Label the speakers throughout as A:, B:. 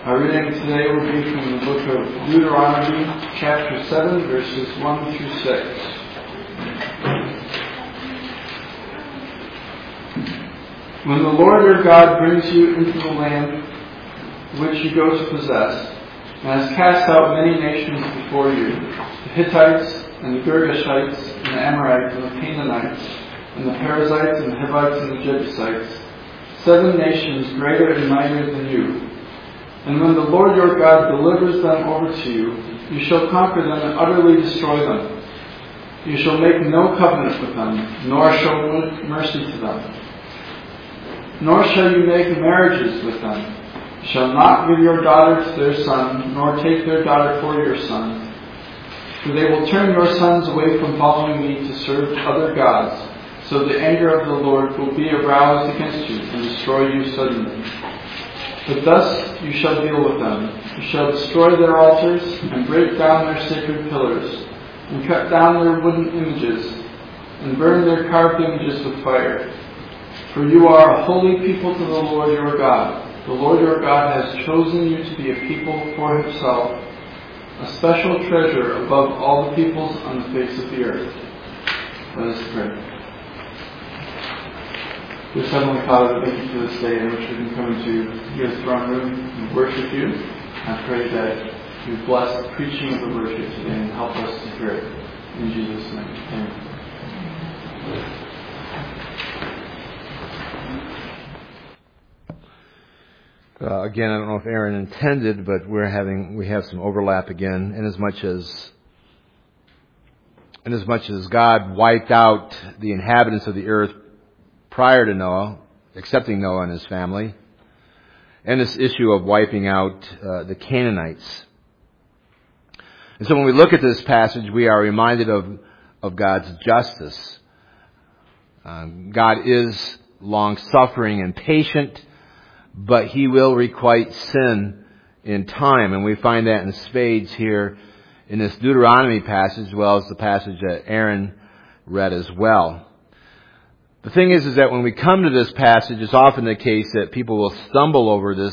A: Our reading today will be from the book of Deuteronomy, chapter 7, verses 1 through 6. When the Lord your God brings you into the land which you go to possess, and has cast out many nations before you, the Hittites, and the Girgashites, and the Amorites, and the Canaanites, and the Perizzites, and the Hivites, and the Jebusites, 7 nations greater and mightier than you. And when the Lord your God delivers them over to you, you shall conquer them and utterly destroy them. You shall make no covenant with them, nor show mercy to them. Nor shall you make marriages with them. You shall not give your daughter to their son, nor take their daughter for your son. For they will turn your sons away from following me to serve other gods. So the anger of the Lord will be aroused against you and destroy you suddenly. But thus you shall deal with them. You shall destroy their altars and break down their sacred pillars and cut down their wooden images and burn their carved images with fire. For you are a holy people to the Lord your God. The Lord your God has chosen you to be a people for himself, a special treasure above all the peoples on the face of the earth. Let us pray. Dear Heavenly Father, thank you for this day in which we can come into your throne room and worship you. I pray that you bless the preaching of the word here today and help us to hear it. In Jesus' name, amen.
B: Again, I don't know if Aaron intended, but we have some overlap again. Inasmuch as God wiped out the inhabitants of the earth prior to Noah, excepting Noah and his family, and this issue of wiping out the Canaanites. And so when we look at this passage, we are reminded of God's justice. God is long-suffering and patient, but he will requite sin in time. And we find that in spades here in this Deuteronomy passage, as well as the passage that Aaron read as well. The thing is that when we come to this passage, it's often the case that people will stumble over this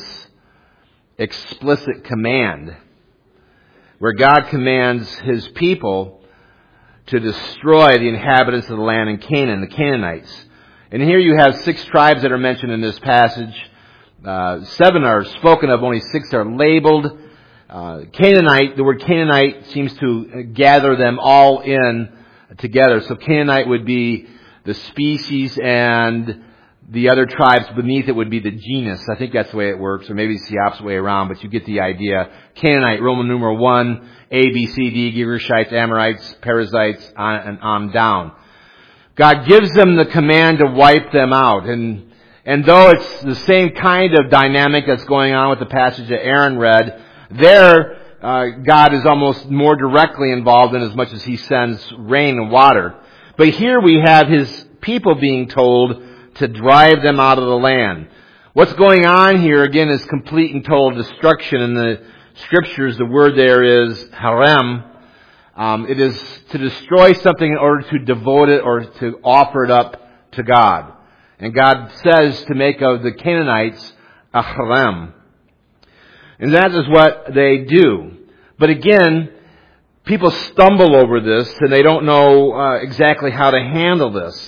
B: explicit command, where God commands his people to destroy the inhabitants of the land in Canaan, the Canaanites. And here you have 6 tribes that are mentioned in this passage. 7 are spoken of, only 6 are labeled. Canaanite, the word Canaanite seems to gather them all in together. So Canaanite would be the species, and the other tribes beneath it would be the genus. I think that's the way it works, or maybe it's the opposite way around, but you get the idea. Canaanite, Roman numeral 1, A, B, C, D, Girgashites, Amorites, Perizzites, on down. God gives them the command to wipe them out, and though it's the same kind of dynamic that's going on with the passage that Aaron read, there God is almost more directly involved in as much as he sends rain and water. But here we have his people being told to drive them out of the land. What's going on here, again, is complete and total destruction. In the scriptures, the word there is harem. It is to destroy something in order to devote it or to offer it up to God. And God says to make of the Canaanites a harem. And that is what they do. But again, people stumble over this and they don't know exactly how to handle this.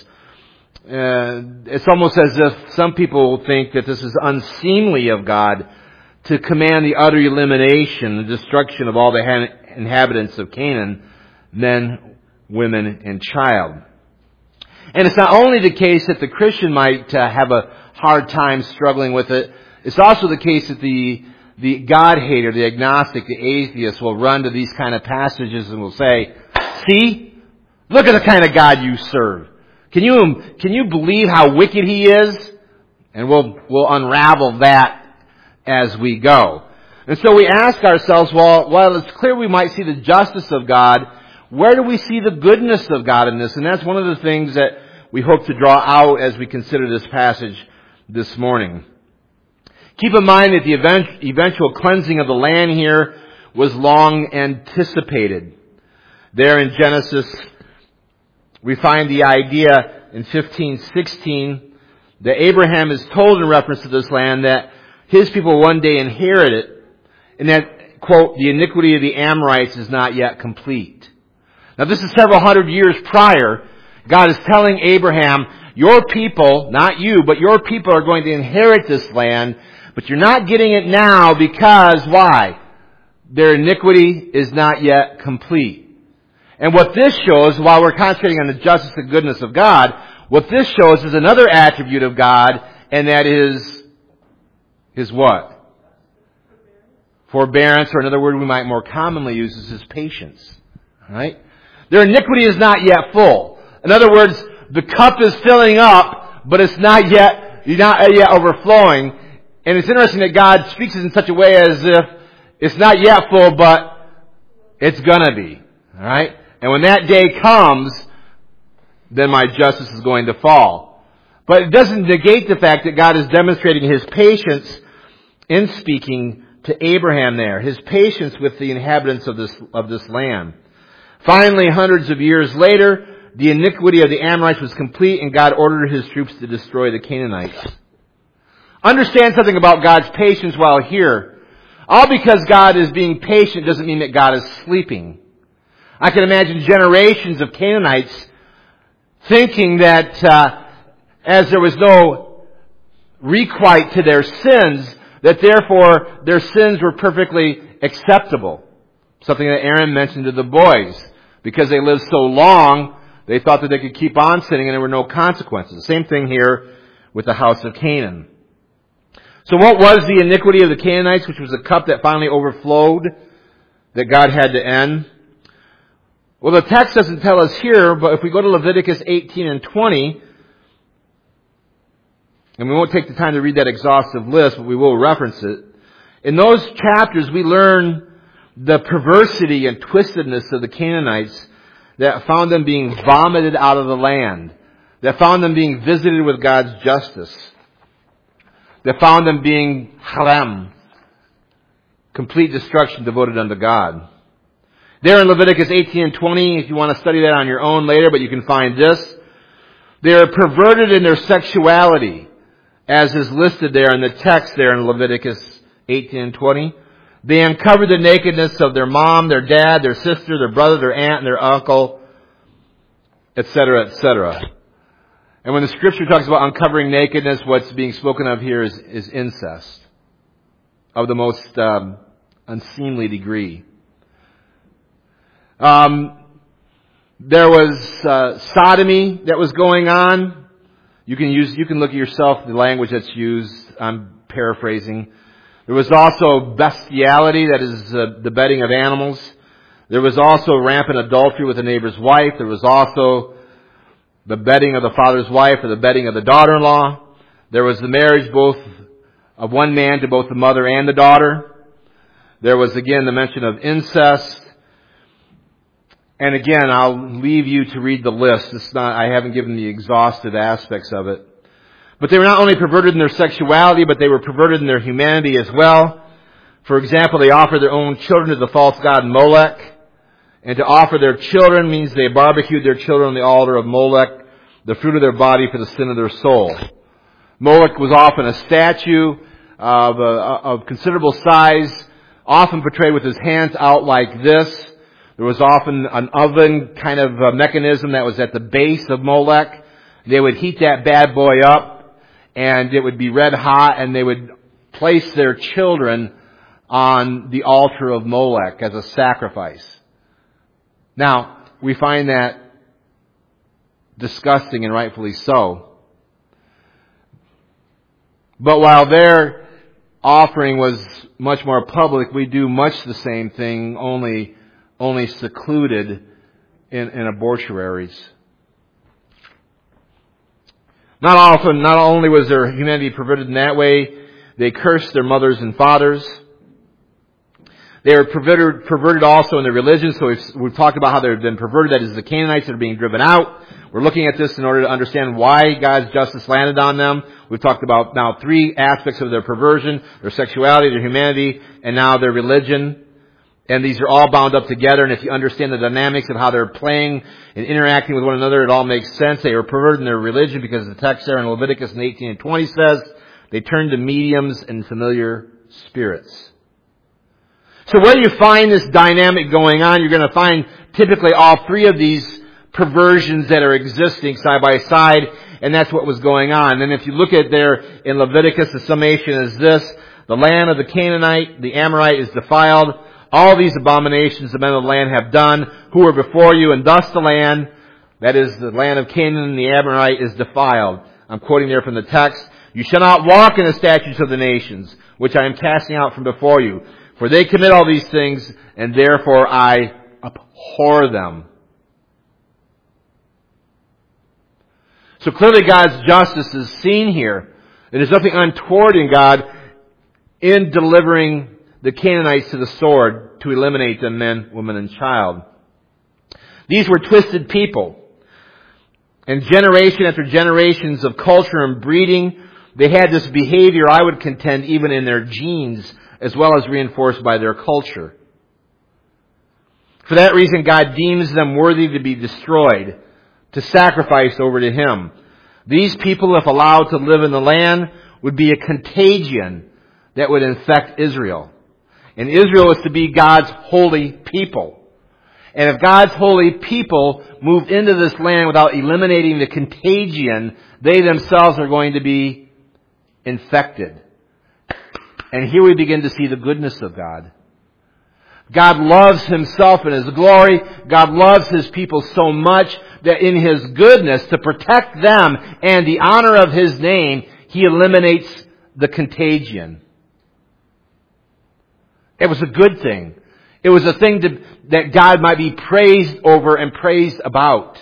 B: It's almost as if some people think that this is unseemly of God to command the utter elimination, the destruction of all the inhabitants of Canaan, men, women, and child. And it's not only the case that the Christian might have a hard time struggling with it, it's also the case that the God-hater, the agnostic, the atheist will run to these kind of passages and will say, see, look at the kind of God you serve. Can you believe how wicked he is? And we'll unravel that as we go. And so we ask ourselves, well, while it's clear we might see the justice of God, where do we see the goodness of God in this? And that's one of the things that we hope to draw out as we consider this passage this morning. Keep in mind that the eventual cleansing of the land here was long anticipated. There in Genesis, we find the idea in 15:16 that Abraham is told in reference to this land that his people one day inherit it, and that, quote, the iniquity of the Amorites is not yet complete. Now this is several hundred years prior. God is telling Abraham, your people, not you, but your people are going to inherit this land, but you're not getting it now because, why? Their iniquity is not yet complete. And what this shows, while we're concentrating on the justice and goodness of God, what this shows is another attribute of God, and that is what? Forbearance, or another word we might more commonly use is his patience. Right? Their iniquity is not yet full. In other words, the cup is filling up, but it's not yet overflowing. And it's interesting that God speaks it in such a way as if it's not yet full, but it's gonna be. Alright? And when that day comes, then my justice is going to fall. But it doesn't negate the fact that God is demonstrating his patience in speaking to Abraham there. His patience with the inhabitants of this land. Finally, hundreds of years later, the iniquity of the Amorites was complete, and God ordered his troops to destroy the Canaanites. Understand something about God's patience while here. All because God is being patient doesn't mean that God is sleeping. I can imagine generations of Canaanites thinking that as there was no requite to their sins, that therefore their sins were perfectly acceptable. Something that Aaron mentioned to the boys. Because they lived so long, they thought that they could keep on sinning and there were no consequences. Same thing here with the house of Canaan. So what was the iniquity of the Canaanites, which was a cup that finally overflowed, that God had to end? Well, the text doesn't tell us here, but if we go to Leviticus 18 and 20, and we won't take the time to read that exhaustive list, but we will reference it. In those chapters, we learn the perversity and twistedness of the Canaanites that found them being vomited out of the land, that found them being visited with God's justice, that found them being harem, complete destruction devoted unto God. There in Leviticus 18 and 20, if you want to study that on your own later, but you can find this, they are perverted in their sexuality, as is listed there in the text there in Leviticus 18 and 20. They uncovered the nakedness of their mom, their dad, their sister, their brother, their aunt, and their uncle, etc., etc. And when the scripture talks about uncovering nakedness, what's being spoken of here is incest of the most unseemly degree. There was sodomy that was going on. You can look at yourself the language that's used. I'm paraphrasing. There was also bestiality, that is the bedding of animals. There was also rampant adultery with a neighbor's wife. There was also the bedding of the father's wife or the bedding of the daughter-in-law. There was the marriage both of one man to both the mother and the daughter. There was again the mention of incest. And again, I'll leave you to read the list. I haven't given the exhaustive aspects of it. But they were not only perverted in their sexuality, but they were perverted in their humanity as well. For example, they offered their own children to the false god Molech. And to offer their children means they barbecued their children on the altar of Molech, the fruit of their body for the sin of their soul. Molech was often a statue of considerable size, often portrayed with his hands out like this. There was often an oven kind of mechanism that was at the base of Molech. They would heat that bad boy up, and it would be red hot, and they would place their children on the altar of Molech as a sacrifice. Now, we find that disgusting, and rightfully so. But while their offering was much more public, we do much the same thing, only secluded in abortuaries. Not only was their humanity perverted in that way, they cursed their mothers and fathers. They were perverted also in their religion. So we've talked about how they've been perverted. That is, the Canaanites that are being driven out. We're looking at this in order to understand why God's justice landed on them. We've talked about now 3 aspects of their perversion: their sexuality, their humanity, and now their religion. And these are all bound up together, and if you understand the dynamics of how they're playing and interacting with one another, it all makes sense. They were perverted in their religion because the text there in Leviticus 18 and 20 says they turned to mediums and familiar spirits. So where you find this dynamic going on, you're going to find typically all three of these perversions that are existing side by side, and that's what was going on. And if you look at there in Leviticus, the summation is this: the land of the Canaanite, the Amorite is defiled. All these abominations the men of the land have done, who were before you, and thus the land, that is the land of Canaan and the Amorite, is defiled. I'm quoting there from the text. You shall not walk in the statutes of the nations, which I am casting out from before you. For they commit all these things, and therefore I abhor them. So clearly God's justice is seen here. There's nothing untoward in God in delivering the Canaanites to the sword to eliminate them, men, women, and child. These were twisted people. And generation after generations of culture and breeding, they had this behavior, I would contend, even in their genes, as well as reinforced by their culture. For that reason, God deems them worthy to be destroyed, to sacrifice over to Him. These people, if allowed to live in the land, would be a contagion that would infect Israel. And Israel is to be God's holy people. And if God's holy people moved into this land without eliminating the contagion, they themselves are going to be infected. And here we begin to see the goodness of God. God loves Himself and His glory. God loves His people so much that in His goodness, to protect them and the honor of His name, He eliminates the contagion. It was a good thing. It was a thing that God might be praised over and praised about.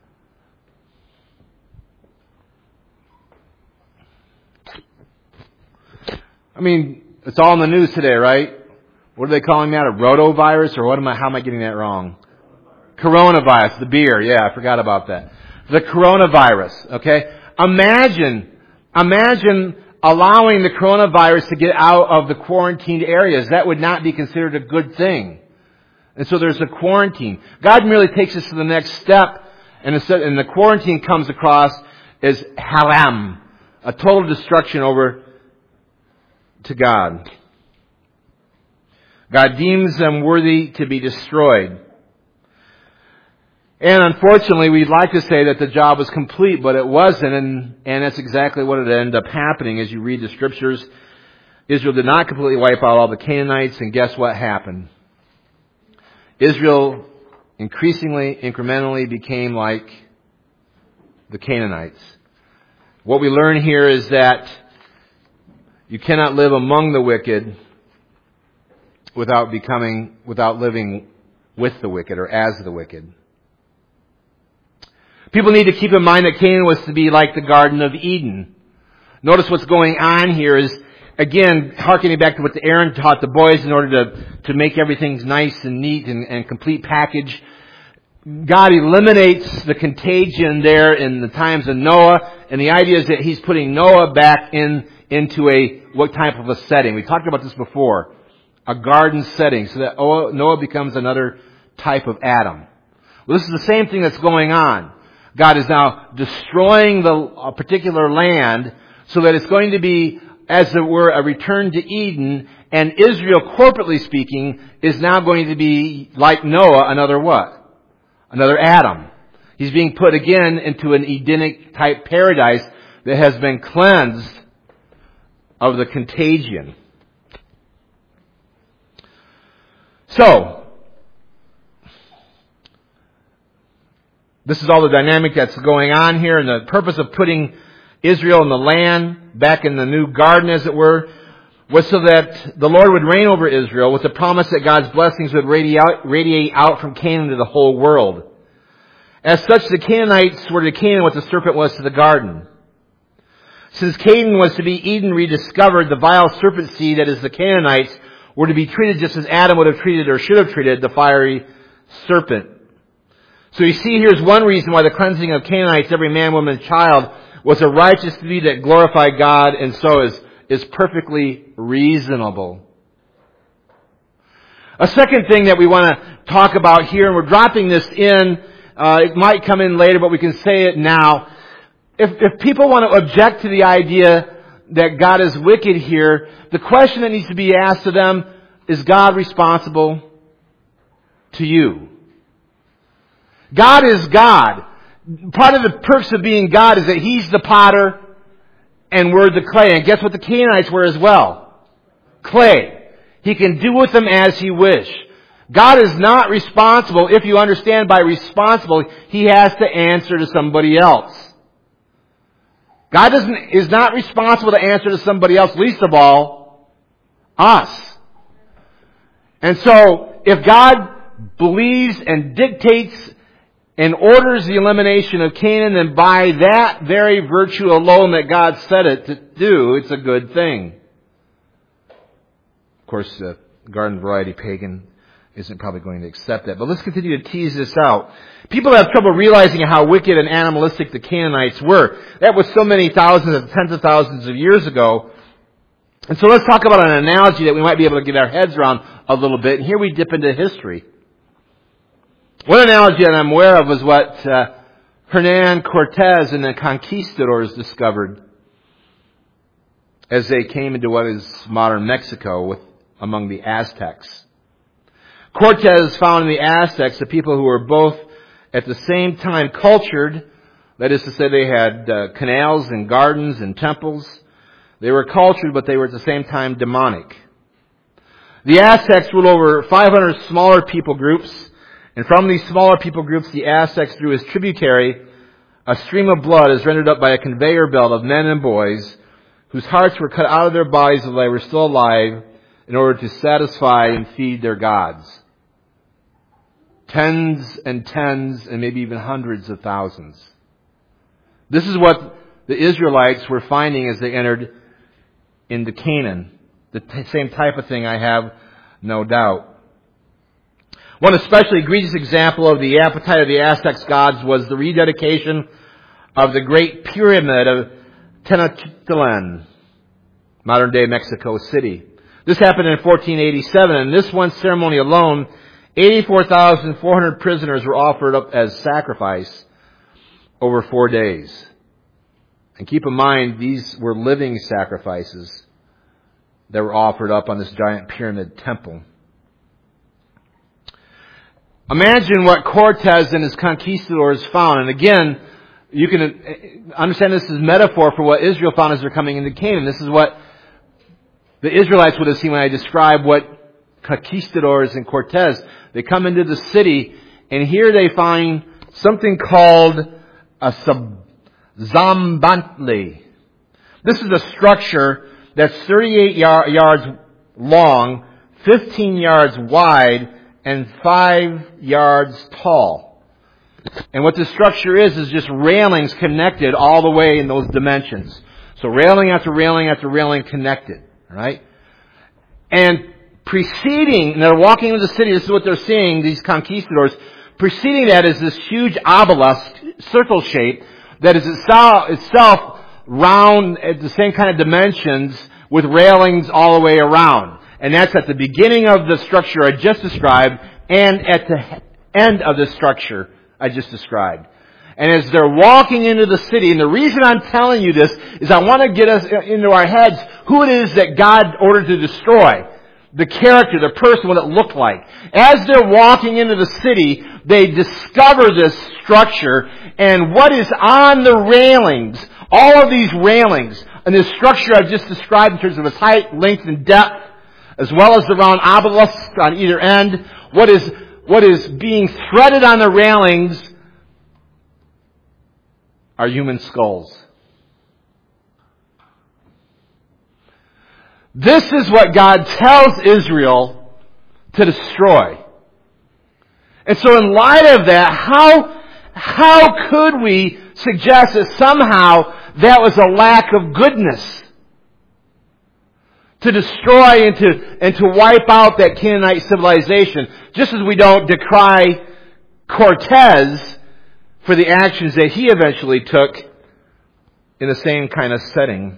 B: I mean, it's all in the news today, right? What are they calling that? A rotavirus? Or how am I getting that wrong? Coronavirus, the beer. Yeah, I forgot about that. The coronavirus, okay? Imagine allowing the coronavirus to get out of the quarantined areas. That would not be considered a good thing. And so there's a quarantine. God merely takes us to the next step, and the quarantine comes across as haram, a total destruction over to God. God deems them worthy to be destroyed. And unfortunately, we'd like to say that the job was complete, but it wasn't, and that's exactly what it ended up happening. As you read the Scriptures, Israel did not completely wipe out all the Canaanites, and guess what happened? Israel increasingly, incrementally became like the Canaanites. What we learn here is that you cannot live among the wicked without living with the wicked or as the wicked. People need to keep in mind that Canaan was to be like the Garden of Eden. Notice what's going on here is, again, hearkening back to what Aaron taught the boys in order to make everything nice and neat and complete package. God eliminates the contagion there in the times of Noah, and the idea is that He's putting Noah back into what type of a setting. We talked about this before. A garden setting, so that Noah becomes another type of Adam. Well, this is the same thing that's going on. God is now destroying a particular land so that it's going to be, as it were, a return to Eden, and Israel, corporately speaking, is now going to be, like Noah, another what? Another Adam. He's being put again into an Edenic type paradise that has been cleansed of the contagion. So, this is all the dynamic that's going on here, and the purpose of putting Israel in the land, back in the new garden as it were, was so that the Lord would reign over Israel with the promise that God's blessings would radiate out from Canaan to the whole world. As such, the Canaanites were to Canaan what the serpent was to the garden. Since Canaan was to be Eden rediscovered, the vile serpent seed that is the Canaanites were to be treated just as Adam would have treated or should have treated the fiery serpent. So you see, here's one reason why the cleansing of Canaanites, every man, woman, and child, was a righteous deed that glorified God, and so is perfectly reasonable. A second thing that we want to talk about here, and we're dropping this in, it might come in later, but we can say it now. If people want to object to the idea that God is wicked here, the question that needs to be asked to them, is God responsible to you? God is God. Part of the perks of being God is that He's the potter and we're the clay. And guess what the Canaanites were as well? Clay. He can do with them as He wish. God is not responsible. If you understand by responsible, He has to answer to somebody else. God is not responsible to answer to somebody else, least of all, us. And so, if God believes and dictates and orders the elimination of Canaan, then by that very virtue alone that God said it to do, it's a good thing. Of course, the garden variety pagan isn't probably going to accept that. But let's continue to tease this out. People have trouble realizing how wicked and animalistic the Canaanites were. That was so many thousands and tens of thousands of years ago. And so let's talk about an analogy that we might be able to get our heads around a little bit. And here we dip into history. One analogy that I'm aware of was what Hernan Cortez and the conquistadors discovered as they came into what is modern Mexico among the Aztecs. Cortez found in the Aztecs the people who were both at the same time cultured, that is to say they had canals and gardens and temples. They were cultured, but they were at the same time demonic. The Aztecs ruled over 500 smaller people groups, and from these smaller people groups, the Aztecs drew as tributary a stream of blood as rendered up by a conveyor belt of men and boys whose hearts were cut out of their bodies while they were still alive in order to satisfy and feed their gods. Tens and maybe even hundreds of thousands. This is what the Israelites were finding as they entered into Canaan. The same type of thing, I have no doubt. One especially egregious example of the appetite of the Aztecs gods was the rededication of the Great Pyramid of Tenochtitlan, modern-day Mexico City. This happened in 1487, and this one ceremony alone, 84,400 prisoners were offered up as sacrifice over 4 days. And keep in mind, these were living sacrifices that were offered up on this giant pyramid temple. Imagine what Cortez and his conquistadors found. And again, you can understand this as metaphor for what Israel found as they're coming into Canaan. This is what the Israelites would have seen when I describe what conquistadors and Cortez. They come into the city, and here they find something called a Zambantli. This is a structure that's 38 yards long, 15 yards wide, and 5 yards tall. And what this structure is just railings connected all the way in those dimensions. So railing after railing after railing connected, right? And preceding, and they're walking into the city, this is what they're seeing, these conquistadors. Preceding that is this huge obelisk, circle shape, that is itself round at the same kind of dimensions with railings all the way around. And that's at the beginning of the structure I just described and at the end of the structure I just described. And as they're walking into the city, and the reason I'm telling you this is I want to get us into our heads who it is that God ordered to destroy. The character, the person, what it looked like. As they're walking into the city, they discover this structure, and what is on the railings, all of these railings, and this structure I've just described in terms of its height, length, and depth, as well as the round obelisk on either end, what is being threaded on the railings are human skulls. This is what God tells Israel to destroy. And so in light of that, how could we suggest that somehow that was a lack of goodness? To destroy and to wipe out that Canaanite civilization. Just as we don't decry Cortez for the actions that he eventually took in the same kind of setting.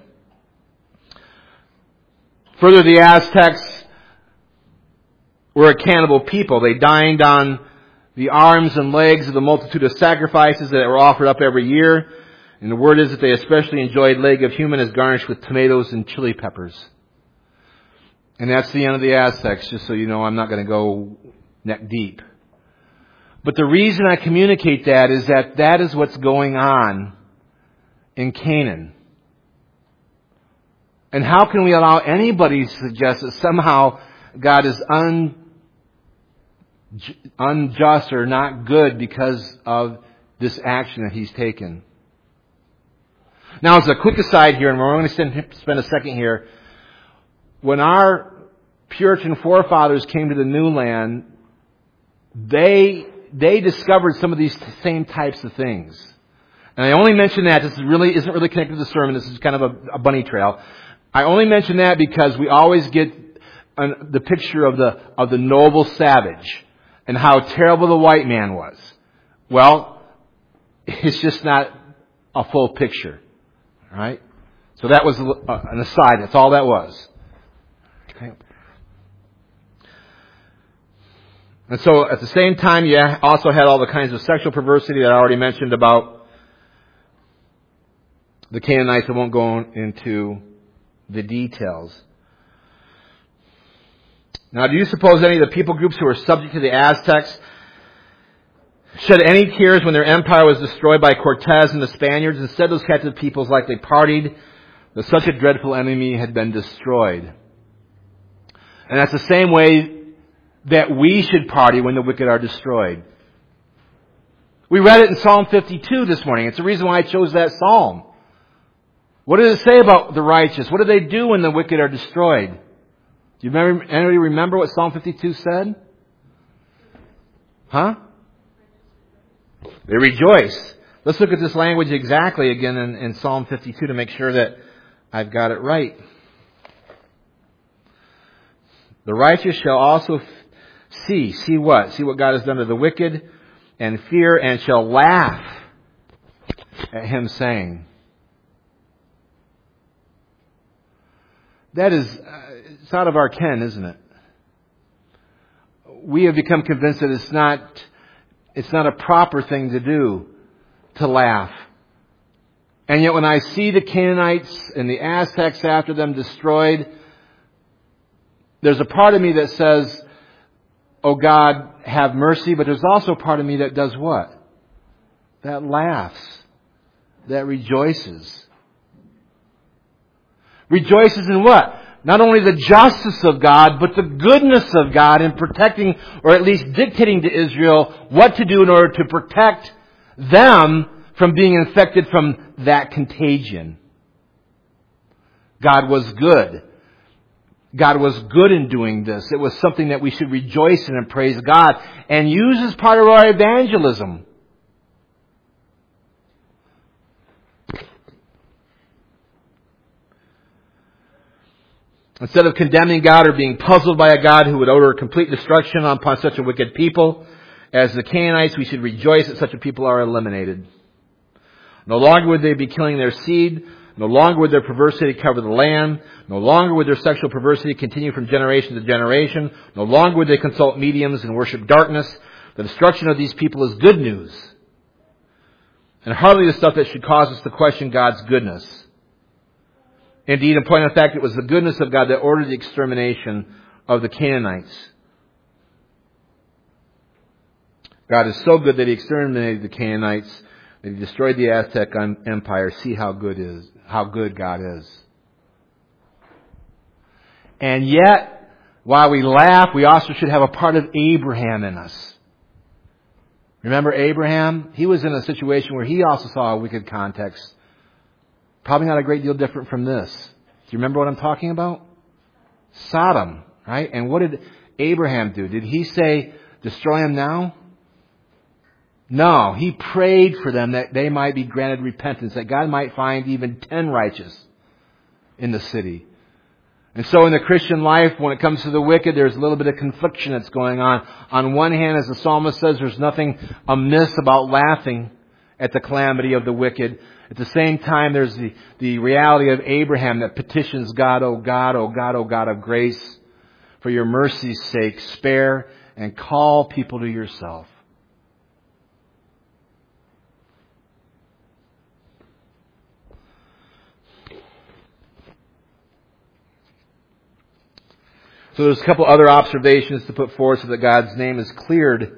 B: Further, the Aztecs were a cannibal people. They dined on the arms and legs of the multitude of sacrifices that were offered up every year. And the word is that they especially enjoyed leg of human as garnished with tomatoes and chili peppers. And that's the end of the Aztecs, just so you know. I'm not going to go neck deep. But the reason I communicate that is that is what's going on in Canaan. And how can we allow anybody to suggest that somehow God is unjust or not good because of this action that He's taken? Now, as a quick aside here, and we're going to spend a second here, when our Puritan forefathers came to the new land, they discovered some of these same types of things. And I only mention that, this isn't really connected to the sermon, this is kind of a bunny trail. I only mention that because we always get the picture of the noble savage and how terrible the white man was. Well, it's just not a full picture. Right? So that was an aside. That's all that was. Okay. And so at the same time, you also had all the kinds of sexual perversity that I already mentioned about the Canaanites. I won't go into the details. Now, do you suppose any of the people groups who were subject to the Aztecs shed any tears when their empire was destroyed by Cortez and the Spaniards? Instead, those captive peoples likely partied that such a dreadful enemy had been destroyed. And that's the same way that we should party when the wicked are destroyed. We read it in Psalm 52 this morning. It's the reason why I chose that psalm. What does it say about the righteous? What do they do when the wicked are destroyed? Do you anybody remember what Psalm 52 said? Huh? They rejoice. Let's look at this language exactly again in Psalm 52 to make sure that I've got it right. The righteous shall also see what? See what God has done to the wicked, and fear, and shall laugh at him, saying. That is, it's out of our ken, isn't it? We have become convinced that it's not a proper thing to do, to laugh. And yet when I see the Canaanites and the Aztecs after them destroyed, there's a part of me that says, oh God, have mercy, but there's also a part of me that does what? That laughs, that rejoices. Rejoices in what? Not only the justice of God, but the goodness of God in protecting, or at least dictating to Israel what to do in order to protect them from being infected from that contagion. God was good. God was good in doing this. It was something that we should rejoice in and praise God and use as part of our evangelism. Instead of condemning God or being puzzled by a God who would order complete destruction upon such a wicked people as the Canaanites, we should rejoice that such a people are eliminated. No longer would they be killing their seed. No longer would their perversity cover the land. No longer would their sexual perversity continue from generation to generation. No longer would they consult mediums and worship darkness. The destruction of these people is good news. And hardly the stuff that should cause us to question God's goodness. Indeed, in point of fact, it was the goodness of God that ordered the extermination of the Canaanites. God is so good that He exterminated the Canaanites, that He destroyed the Aztec Empire. See how good God is. And yet, while we laugh, we also should have a part of Abraham in us. Remember Abraham? He was in a situation where he also saw a wicked context. Probably not a great deal different from this. Do you remember what I'm talking about? Sodom, right? And what did Abraham do? Did he say, destroy him now? No, he prayed for them that they might be granted repentance, that God might find even 10 righteous in the city. And so in the Christian life, when it comes to the wicked, there's a little bit of confliction that's going on. On one hand, as the psalmist says, there's nothing amiss about laughing at the calamity of the wicked. At the same time, there's the reality of Abraham that petitions God, O God, O God, O God of grace, for your mercy's sake, spare and call people to yourself. So there's a couple other observations to put forth so that God's name is cleared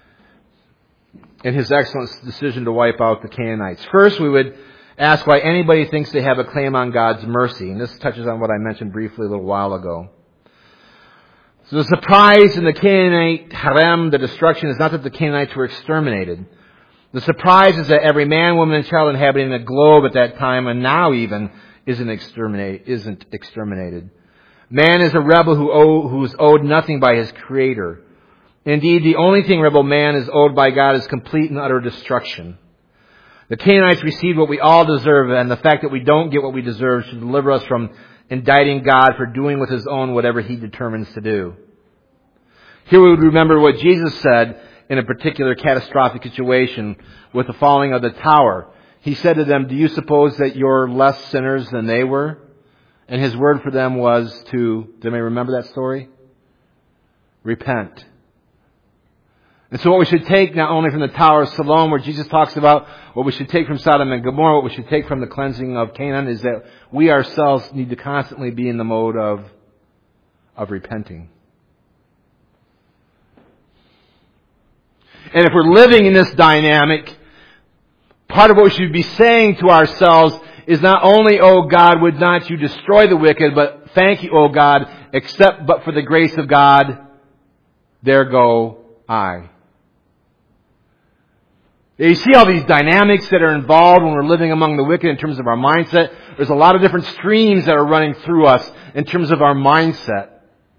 B: in His excellent decision to wipe out the Canaanites. First, we would ask why anybody thinks they have a claim on God's mercy. And this touches on what I mentioned briefly a little while ago. So the surprise in the Canaanite harem, the destruction, is not that the Canaanites were exterminated. The surprise is that every man, woman, and child inhabiting the globe at that time, and now even, isn't exterminated. Man is a rebel who is owed nothing by his Creator. Indeed, the only thing rebel man is owed by God is complete and utter destruction. The Canaanites received what we all deserve, and the fact that we don't get what we deserve should deliver us from indicting God for doing with His own whatever He determines to do. Here we would remember what Jesus said in a particular catastrophic situation with the falling of the tower. He said to them, "Do you suppose that you're less sinners than they were?" And His word for them was to, do you remember that story? Repent. And so what we should take not only from the Tower of Siloam, where Jesus talks about what we should take from Sodom and Gomorrah, what we should take from the cleansing of Canaan, is that we ourselves need to constantly be in the mode of repenting. And if we're living in this dynamic, part of what we should be saying to ourselves is not only, "Oh God, would not you destroy the wicked," but "Thank you, oh God, except but for the grace of God, there go I." You see all these dynamics that are involved when we're living among the wicked in terms of our mindset. There's a lot of different streams that are running through us in terms of our mindset.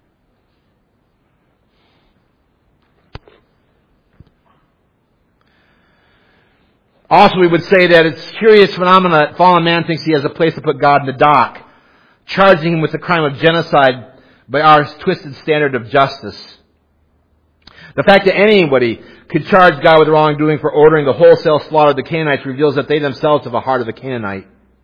B: Also, we would say that it's a curious phenomenon that fallen man thinks he has a place to put God in the dock, charging him with the crime of genocide by our twisted standard of justice. The fact that anybody could charge God with wrongdoing for ordering the wholesale slaughter of the Canaanites reveals that they themselves have a heart of a Canaanite.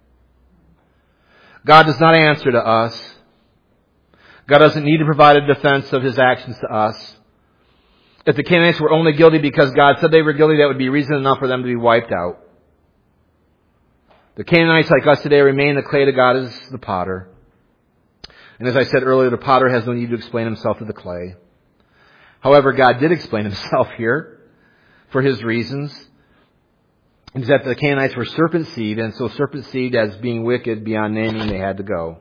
B: God does not answer to us. God doesn't need to provide a defense of His actions to us. If the Canaanites were only guilty because God said they were guilty, that would be reason enough for them to be wiped out. The Canaanites, like us today, remain the clay to God as the potter. And as I said earlier, the potter has no need to explain himself to the clay. However, God did explain Himself here for His reasons. Is that the Canaanites were serpent seed, and so serpent seed, as being wicked beyond naming, they had to go.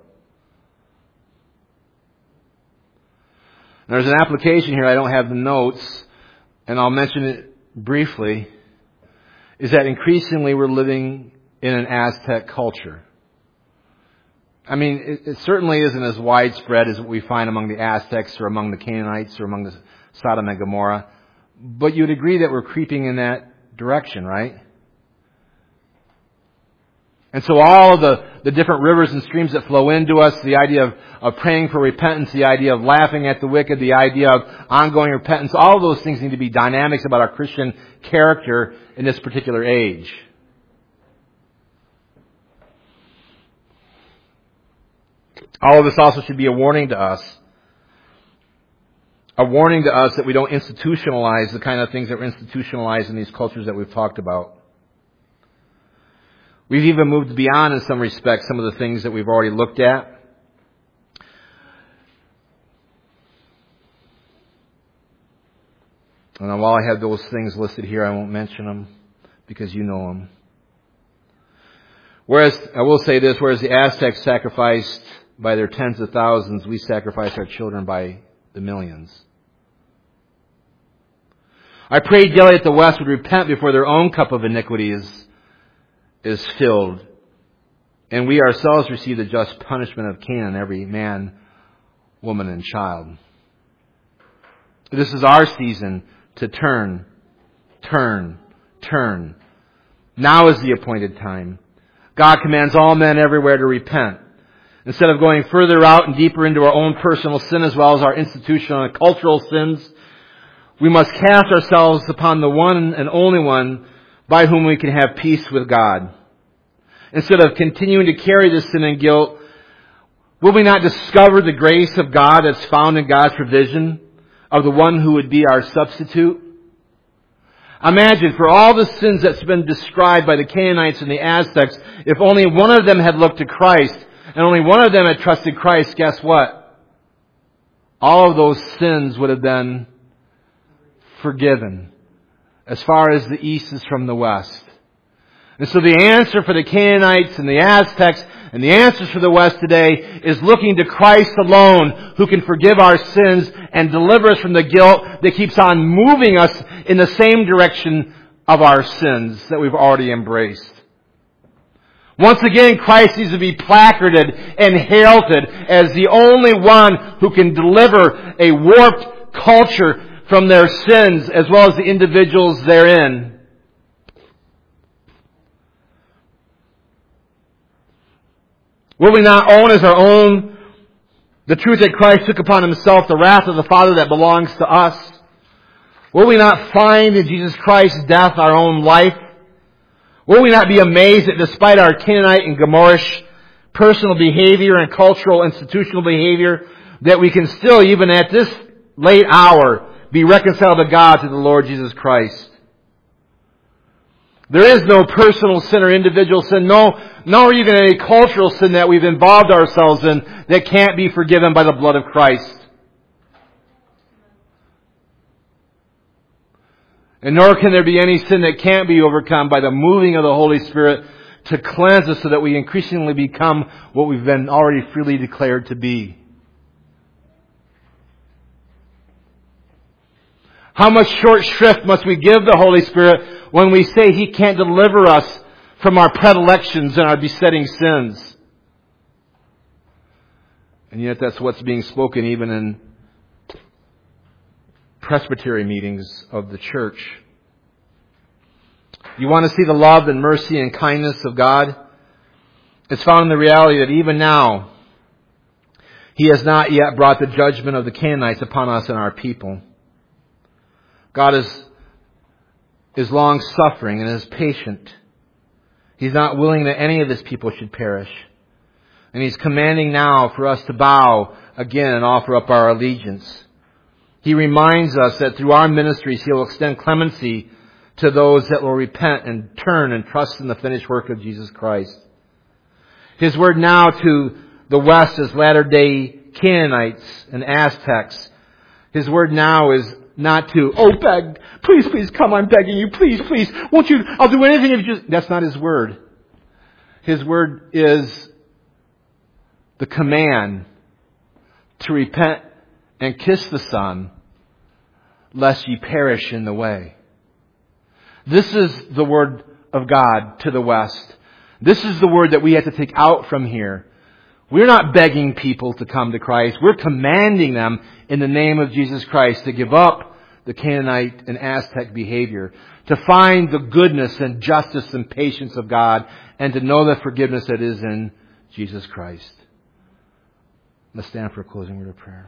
B: There's an application here. I don't have the notes, and I'll mention it briefly, is that increasingly we're living in an Aztec culture. I mean, it certainly isn't as widespread as what we find among the Aztecs or among the Canaanites or among the Sodom and Gomorrah. But you'd agree that we're creeping in that direction, right? And so all of the different rivers and streams that flow into us, the idea of praying for repentance, the idea of laughing at the wicked, the idea of ongoing repentance, all of those things need to be dynamics about our Christian character in this particular age. All of this also should be a warning to us. A warning to us that we don't institutionalize the kind of things that were institutionalized in these cultures that we've talked about. We've even moved beyond, in some respects, some of the things that we've already looked at. And while I have those things listed here, I won't mention them because you know them. Whereas, I will say this, whereas the Aztecs sacrificed by their tens of thousands, we sacrifice our children by the millions. I prayed daily that the West would repent before their own cup of iniquity is filled. And we ourselves receive the just punishment of Canaan, every man, woman, and child. This is our season to turn. Now is the appointed time. God commands all men everywhere to repent. Instead of going further out and deeper into our own personal sin as well as our institutional and cultural sins, we must cast ourselves upon the one and only one by whom we can have peace with God. Instead of continuing to carry this sin and guilt, will we not discover the grace of God that's found in God's provision of the one who would be our substitute? Imagine, for all the sins that's been described by the Canaanites and the Aztecs, if only one of them had looked to Christ and only one of them had trusted Christ, guess what? all of those sins would have been forgiven as far as the east is from the west. And so the answer for the Canaanites and the Aztecs and the answers for the West today is looking to Christ alone, who can forgive our sins and deliver us from the guilt that keeps on moving us in the same direction of our sins that we've already embraced. Once again, Christ needs to be placarded and heralded as the only one who can deliver a warped culture from their sins as well as the individuals therein. Will we not own as our own the truth that Christ took upon Himself the wrath of the Father that belongs to us? Will we not find in Jesus Christ's death our own life? Will we not be amazed that despite our Canaanite and Gomorrhish personal behavior and cultural institutional behavior, that we can still, even at this late hour, be reconciled to God through the Lord Jesus Christ? There is no personal sin or individual sin, nor even any cultural sin that we've involved ourselves in that can't be forgiven by the blood of Christ. And nor can there be any sin that can't be overcome by the moving of the Holy Spirit to cleanse us so that we increasingly become what we've been already freely declared to be. How much short shrift must we give the Holy Spirit when we say He can't deliver us from our predilections and our besetting sins? And yet that's what's being spoken even in presbytery meetings of the church. You want to see the love and mercy and kindness of God? It's found in the reality that even now, He has not yet brought the judgment of the Canaanites upon us and our people. God is long-suffering and is patient. He's not willing that any of His people should perish. And He's commanding now for us to bow again and offer up our allegiance. He reminds us that through our ministries He will extend clemency to those that will repent and turn and trust in the finished work of Jesus Christ. His word now to the West is latter-day Canaanites and Aztecs. His word now is not to, beg, please come, I'm begging you, please, won't you, I'll do anything if you just... That's not His word. His word is the command to repent and kiss the Son, lest ye perish in the way. This is the word of God to the West. This is the word that we have to take out from here. We're not begging people to come to Christ. We're commanding them in the name of Jesus Christ to give up the Canaanite and Aztec behavior, to find the goodness and justice and patience of God, and to know the forgiveness that is in Jesus Christ. Let's stand for a closing word of prayer.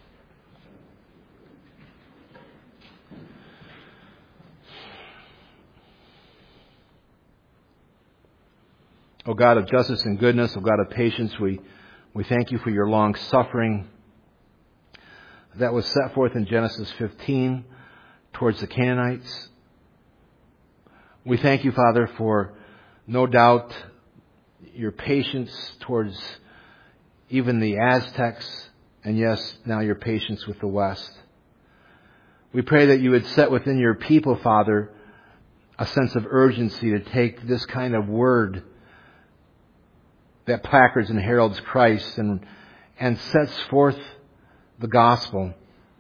B: O God of justice and goodness, O God of patience, we thank You for Your long suffering that was set forth in Genesis 15 towards the Canaanites. We thank You, Father, for no doubt Your patience towards even the Aztecs, and yes, now Your patience with the West. We pray that You would set within Your people, Father, a sense of urgency to take this kind of word that placards and heralds Christ and sets forth the gospel.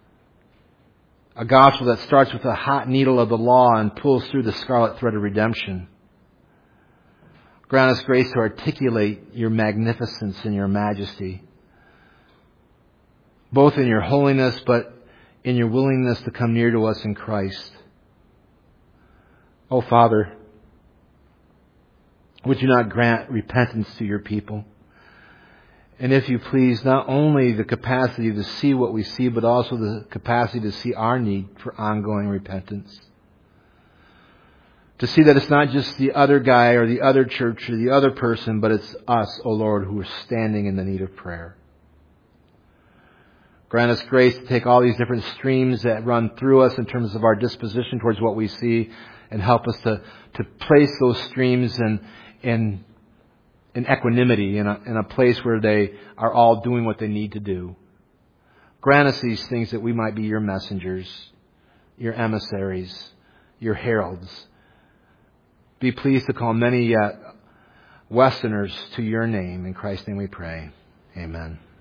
B: A gospel that starts with the hot needle of the law and pulls through the scarlet thread of redemption. Grant us grace to articulate Your magnificence and Your majesty, both in Your holiness but in Your willingness to come near to us in Christ. Oh, Father, would You not grant repentance to Your people? And if You please, not only the capacity to see what we see, but also the capacity to see our need for ongoing repentance. To see that it's not just the other guy or the other church or the other person, but it's us, O Lord, who are standing in the need of prayer. Grant us grace to take all these different streams that run through us in terms of our disposition towards what we see, and help us to place those streams in equanimity, in a place where they are all doing what they need to do. Grant us these things that we might be your messengers, your emissaries, your heralds. Be pleased to call many yet Westerners to your name. In Christ's name we pray. Amen.